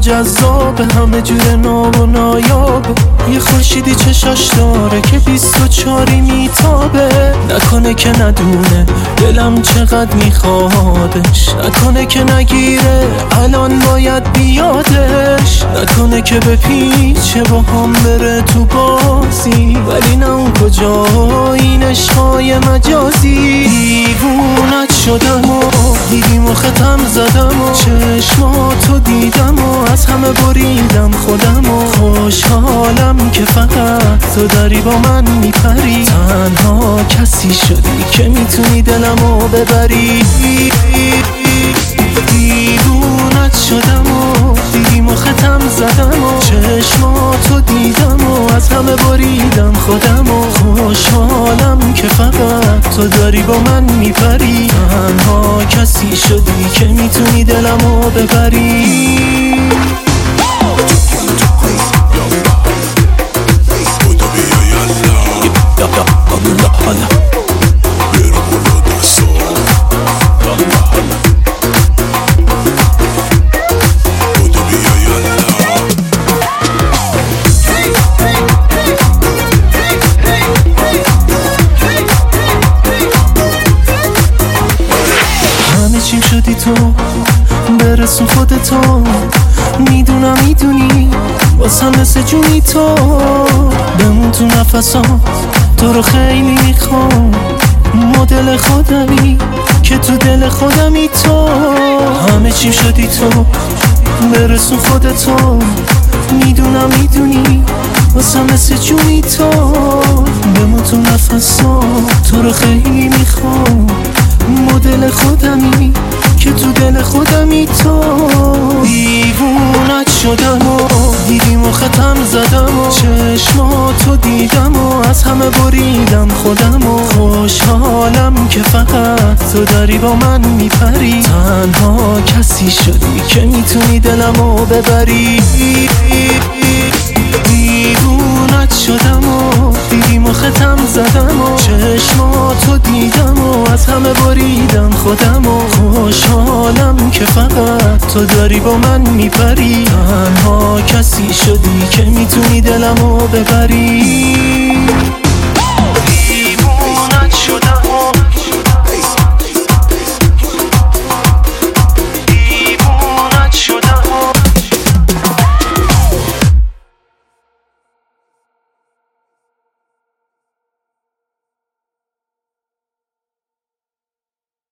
جذاب، همه جور ناب و نایاب. یه خورشیدی چشاش داره که 24 میتابه. نکنه که ندونه دلم چقدر میخوادش، نکنه که نگیره الان باید بیادش، نکنه که بپیچه با هم بره تو بازی، ولی نه اون کجا این عشقای مجازی. دیوونت شدم و دیدی مختم زدم و چشماتو دیدم و از همه بریدم خودم و خوشحالم که فقط تو داری با من میپری. تنها کسی شدی که میتونی دلمو ببری. دیوونت شدم و دیدی مختم زدم و چشماتو دیدم و از همه بریدم خودم و خوشحالم که فقط تو داری با من میپری. تنها کسی شدی که میتونی دلمو ببری. چیم شدی تو برسون خودتو، میدونم میدونی واسم مثل جونی تو. بمون تو نفسام تو رو خیلی میخوام، مدل خودمی که تو دل خودمی تو. همه چیم شدی تو برسون خودتو، میدونم میدونی واسم مثل جونی تو. بمون تو نفسام تو رو خیلی میخوام، مدل خودمی که تو دل خودمی تو. دیوونت شدم و دیدی مختم زدم و چشماتو دیدم و از همه بریدم خودم و خوشحالم که فقط تو داری با من میپری. تنها کسی شدی که میتونی دلمو ببری. دیوونت شدم و دیدی مختم زدم و چشماتو دیدم و از همه بریدم خودم و خوشحالم که فقط تو داری با من میپری. تنها کسی شدی که میتونی دلمو ببری.